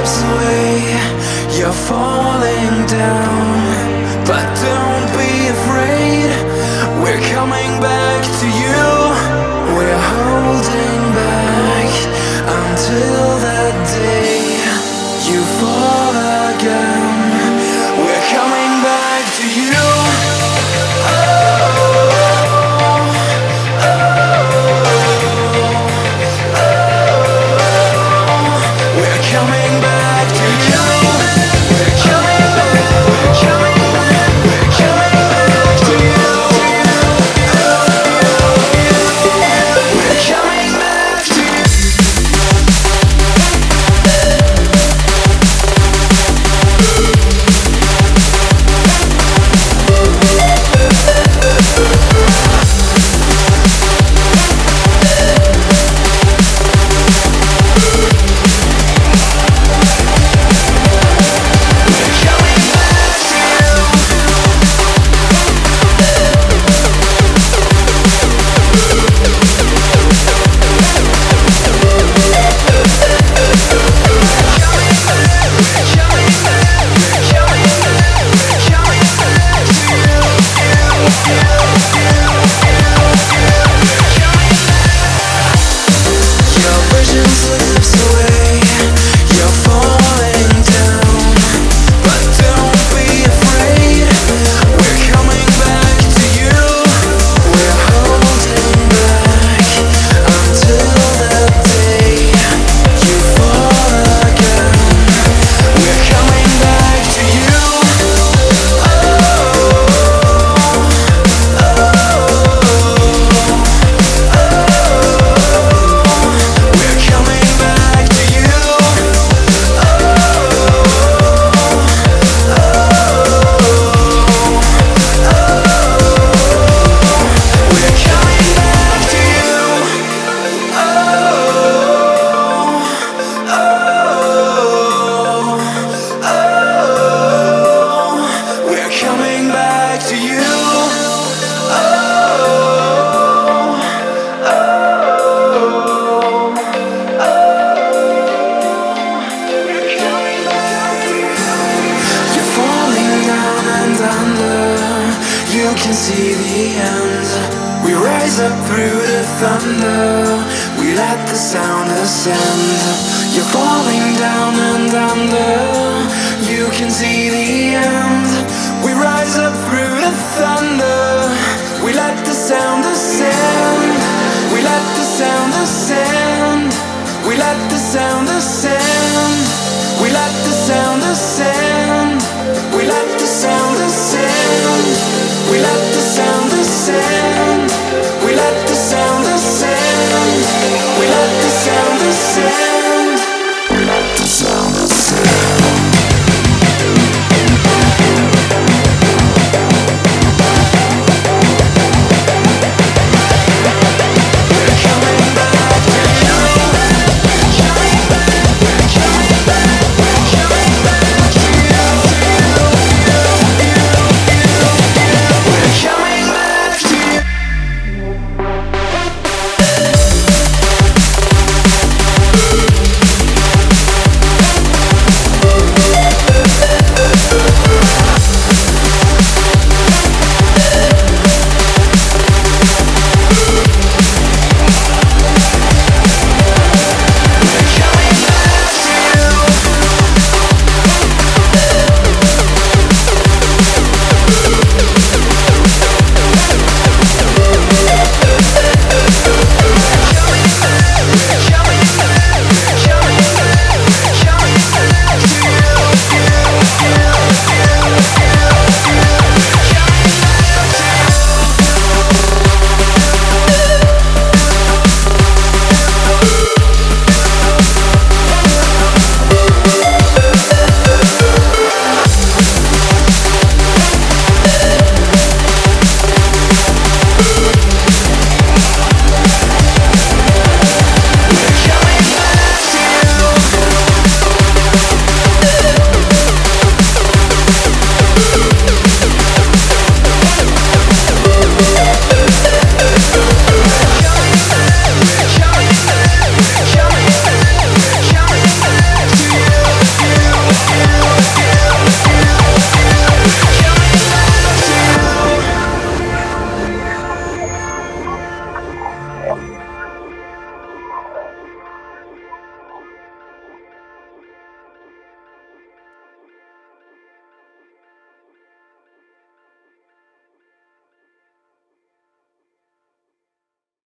slips away, you're falling down. But don't be afraid, we're coming back to you. We're holding back until that day you fall again. We're coming back to you. Coming back to you. We're coming back. We're coming back. We're coming back to you. We're coming back to you. You can see the end. We rise up through the thunder. We let the sound ascend. You're falling down and under. You can see the end. We rise up through the thunder. We let the sound ascend. We let the sound ascend. We let the sound ascend.